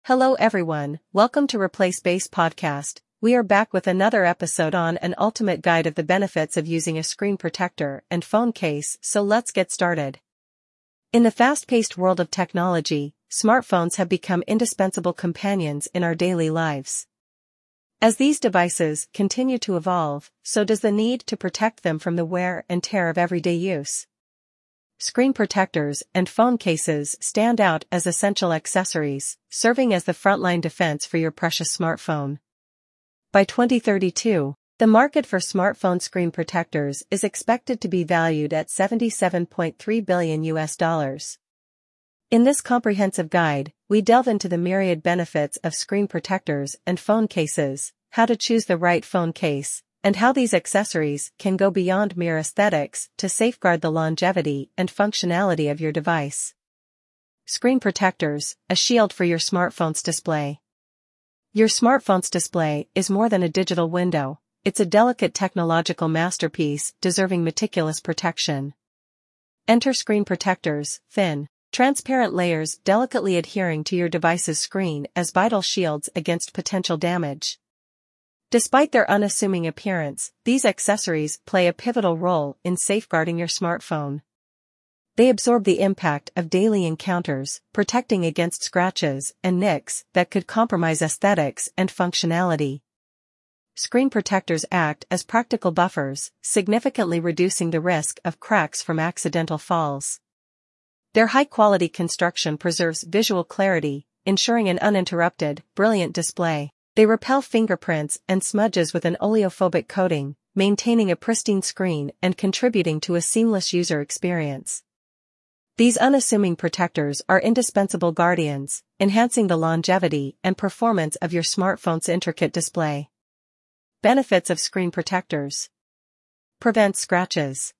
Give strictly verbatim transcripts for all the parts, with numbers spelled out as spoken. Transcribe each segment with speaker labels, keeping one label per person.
Speaker 1: Hello everyone, welcome to Replace Base Podcast. We are back with another episode on an ultimate guide of the benefits of using a screen protector and phone case, so let's get started. In the fast-paced world of technology, smartphones have become indispensable companions in our daily lives. As these devices continue to evolve, so does the need to protect them from the wear and tear of everyday use. Screen protectors and phone cases stand out as essential accessories, serving as the frontline defense for your precious smartphone. By twenty thirty-two, the market for smartphone screen protectors is expected to be valued at seventy-seven point three billion U S dollars. In this comprehensive guide, we delve into the myriad benefits of screen protectors and phone cases, how to choose the right phone case, and how these accessories can go beyond mere aesthetics to safeguard the longevity and functionality of your device. Screen protectors, a shield for your smartphone's display. Your smartphone's display is more than a digital window, it's a delicate technological masterpiece deserving meticulous protection. Enter screen protectors, thin, transparent layers delicately adhering to your device's screen as vital shields against potential damage. Despite their unassuming appearance, these accessories play a pivotal role in safeguarding your smartphone. They absorb the impact of daily encounters, protecting against scratches and nicks that could compromise aesthetics and functionality. Screen protectors act as practical buffers, significantly reducing the risk of cracks from accidental falls. Their high-quality construction preserves visual clarity, ensuring an uninterrupted, brilliant display. They repel fingerprints and smudges with an oleophobic coating, maintaining a pristine screen and contributing to a seamless user experience. These unassuming protectors are indispensable guardians, enhancing the longevity and performance of your smartphone's intricate display. Benefits of screen protectors. Prevent scratches.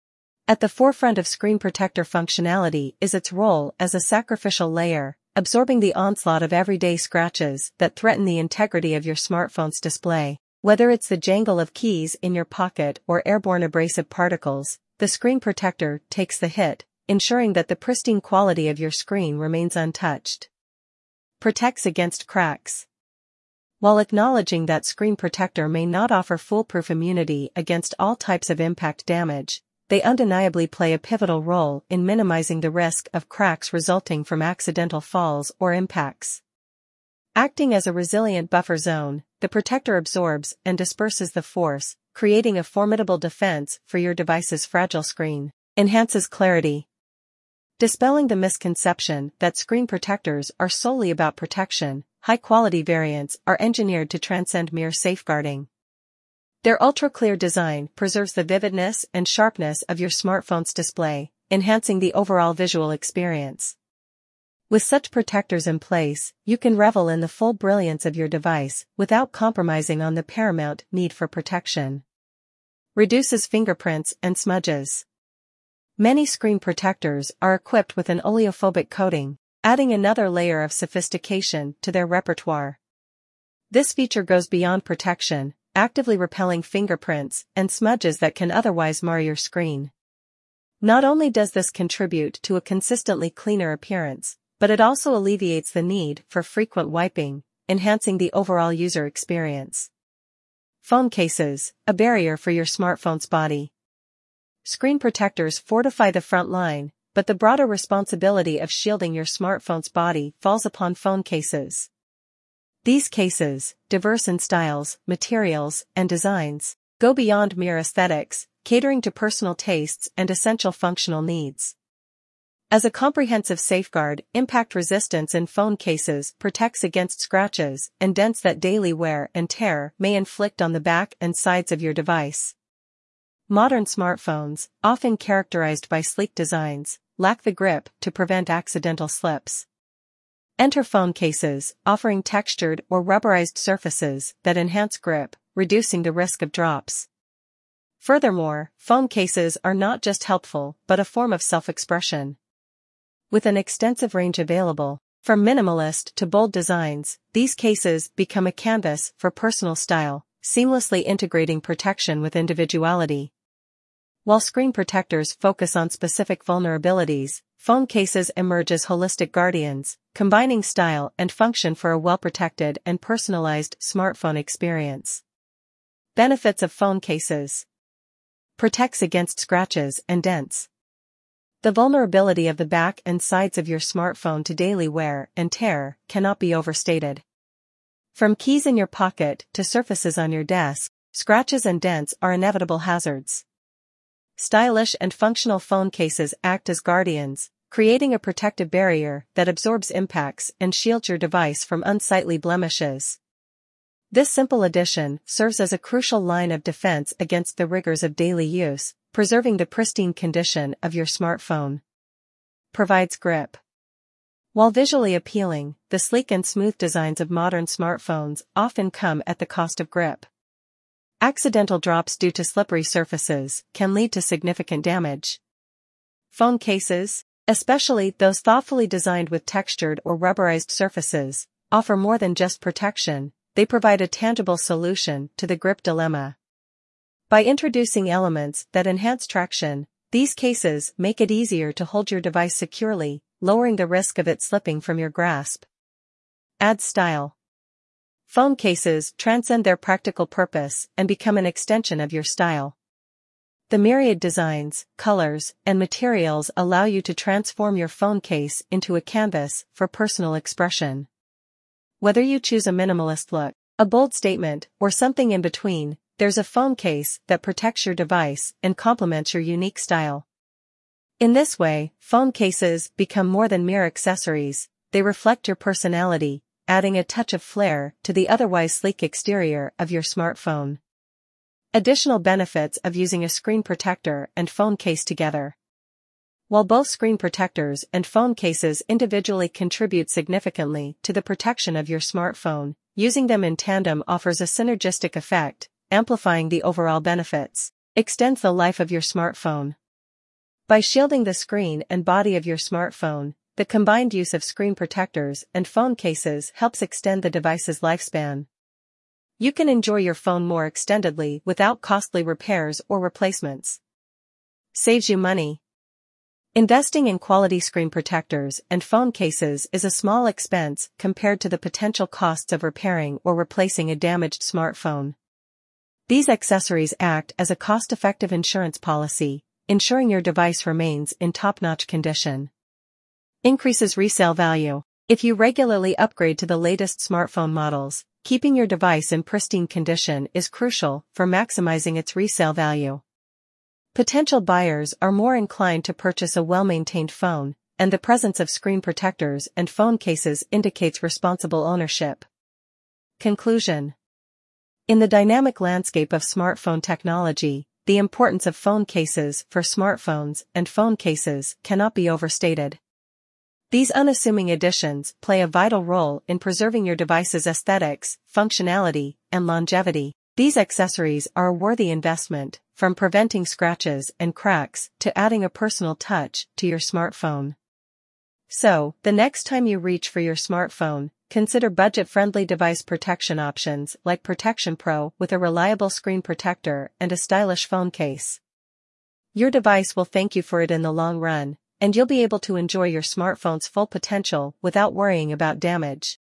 Speaker 1: At the forefront of screen protector functionality is its role as a sacrificial layer, absorbing the onslaught of everyday scratches that threaten the integrity of your smartphone's display. Whether it's the jangle of keys in your pocket or airborne abrasive particles, the screen protector takes the hit, ensuring that the pristine quality of your screen remains untouched. Protects against cracks. While acknowledging that screen protector may not offer foolproof immunity against all types of impact damage, they undeniably play a pivotal role in minimizing the risk of cracks resulting from accidental falls or impacts. Acting as a resilient buffer zone, the protector absorbs and disperses the force, creating a formidable defense for your device's fragile screen. Enhances clarity. Dispelling the misconception that screen protectors are solely about protection, high-quality variants are engineered to transcend mere safeguarding. Their ultra-clear design preserves the vividness and sharpness of your smartphone's display, enhancing the overall visual experience. With such protectors in place, you can revel in the full brilliance of your device without compromising on the paramount need for protection. Reduces fingerprints and smudges. Many screen protectors are equipped with an oleophobic coating, adding another layer of sophistication to their repertoire. This feature goes beyond protection, actively repelling fingerprints and smudges that can otherwise mar your screen. Not only does this contribute to a consistently cleaner appearance, but it also alleviates the need for frequent wiping, enhancing the overall user experience. Phone cases, a barrier for your smartphone's body. Screen protectors fortify the front line, but the broader responsibility of shielding your smartphone's body falls upon phone cases. These cases, diverse in styles, materials, and designs, go beyond mere aesthetics, catering to personal tastes and essential functional needs. As a comprehensive safeguard, impact resistance in phone cases protects against scratches and dents that daily wear and tear may inflict on the back and sides of your device. Modern smartphones, often characterized by sleek designs, lack the grip to prevent accidental slips. Enter phone cases, offering textured or rubberized surfaces that enhance grip, reducing the risk of drops. Furthermore, phone cases are not just helpful but a form of self-expression. With an extensive range available, from minimalist to bold designs, these cases become a canvas for personal style, seamlessly integrating protection with individuality. While screen protectors focus on specific vulnerabilities, phone cases emerge as holistic guardians, combining style and function for a well-protected and personalized smartphone experience. Benefits of phone cases. Protects against scratches and dents. The vulnerability of the back and sides of your smartphone to daily wear and tear cannot be overstated. From keys in your pocket to surfaces on your desk, scratches and dents are inevitable hazards. Stylish and functional phone cases act as guardians, creating a protective barrier that absorbs impacts and shields your device from unsightly blemishes. This simple addition serves as a crucial line of defense against the rigors of daily use, preserving the pristine condition of your smartphone. Provides grip. While visually appealing, the sleek and smooth designs of modern smartphones often come at the cost of grip. Accidental drops due to slippery surfaces can lead to significant damage. Phone cases, especially those thoughtfully designed with textured or rubberized surfaces, offer more than just protection, they provide a tangible solution to the grip dilemma. By introducing elements that enhance traction, these cases make it easier to hold your device securely, lowering the risk of it slipping from your grasp. Add style. Phone cases transcend their practical purpose and become an extension of your style. The myriad designs, colors, and materials allow you to transform your phone case into a canvas for personal expression. Whether you choose a minimalist look, a bold statement, or something in between, there's a phone case that protects your device and complements your unique style. In this way, phone cases become more than mere accessories, they reflect your personality, adding a touch of flair to the otherwise sleek exterior of your smartphone. Additional benefits of using a screen protector and phone case together. While both screen protectors and phone cases individually contribute significantly to the protection of your smartphone, using them in tandem offers a synergistic effect, amplifying the overall benefits. Extends the life of your smartphone. By shielding the screen and body of your smartphone, the combined use of screen protectors and phone cases helps extend the device's lifespan. You can enjoy your phone more extendedly without costly repairs or replacements. Saves you money. Investing in quality screen protectors and phone cases is a small expense compared to the potential costs of repairing or replacing a damaged smartphone. These accessories act as a cost-effective insurance policy, ensuring your device remains in top-notch condition. Increases resale value. If you regularly upgrade to the latest smartphone models, keeping your device in pristine condition is crucial for maximizing its resale value. Potential buyers are more inclined to purchase a well-maintained phone, and the presence of screen protectors and phone cases indicates responsible ownership. Conclusion. In the dynamic landscape of smartphone technology, the importance of phone cases for smartphones and phone cases cannot be overstated. These unassuming additions play a vital role in preserving your device's aesthetics, functionality, and longevity. These accessories are a worthy investment, from preventing scratches and cracks to adding a personal touch to your smartphone. So, the next time you reach for your smartphone, consider budget-friendly device protection options like Protection Pro with a reliable screen protector and a stylish phone case. Your device will thank you for it in the long run, and you'll be able to enjoy your smartphone's full potential without worrying about damage.